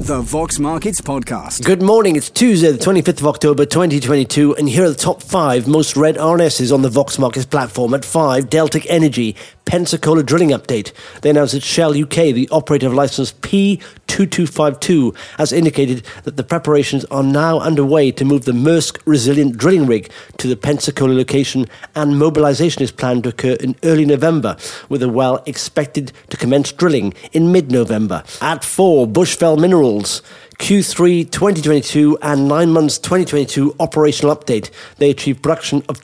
The Vox Markets Podcast. Good morning, it's Tuesday the 25th of October 2022 and here are the top 5 most read RNSs on the Vox Markets platform. At 5, Deltic Energy, Pensacola drilling update. They announced that Shell UK, the operator of licence P2252, has indicated that the preparations are now underway to move the Maersk Resilient drilling rig to the Pensacola location, and mobilisation is planned to occur in early November, with the well expected to commence drilling in mid-November. At 4, Bushveld Minerals, Q3 2022 and 9 months 2022 operational update. They achieved production of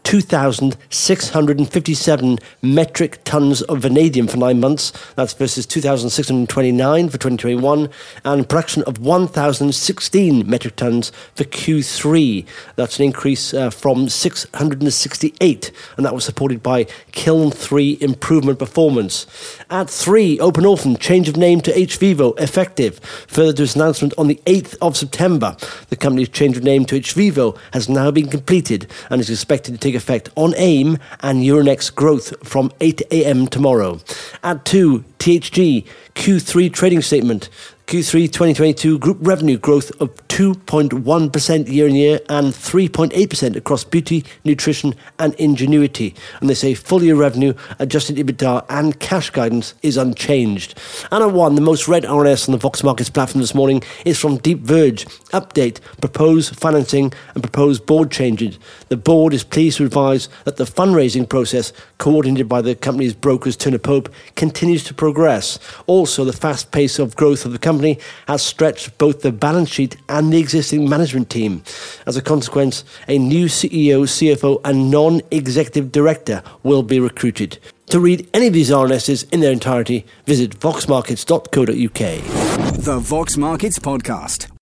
2,657 metric tonnes of vanadium for 9 months. That's versus 2,629 for 2021, and production of 1,016 metric tonnes for Q3. That's an increase from 668, and that was supported by Kiln 3 improvement performance. At 3, Open Orphan, change of name to HVivo, effective. Further to its announcement on the 8th of September, the company's change of name to HVivo has now been completed and is expected to take effect on AIM and Euronext Growth from 8 a.m. tomorrow. At 2, THG, Q3 trading statement. Q3 2022 group revenue growth of 2.1% year-on-year and 3.8% across beauty, nutrition and ingenuity. And they say full-year revenue, adjusted EBITDA and cash guidance is unchanged. And at 1, the most read RNS on the Vox Markets platform this morning is from Deep Verge. Update, proposed financing and proposed board changes. The board is pleased to advise that the fundraising process, coordinated by the company's brokers Turner Pope, continues to progress. Also, the fast pace of growth of the company has stretched both the balance sheet and the existing management team. As a consequence, a new CEO, CFO and non-executive director will be recruited. To read any of these RNSs in their entirety, visit voxmarkets.co.uk. The Vox Markets Podcast.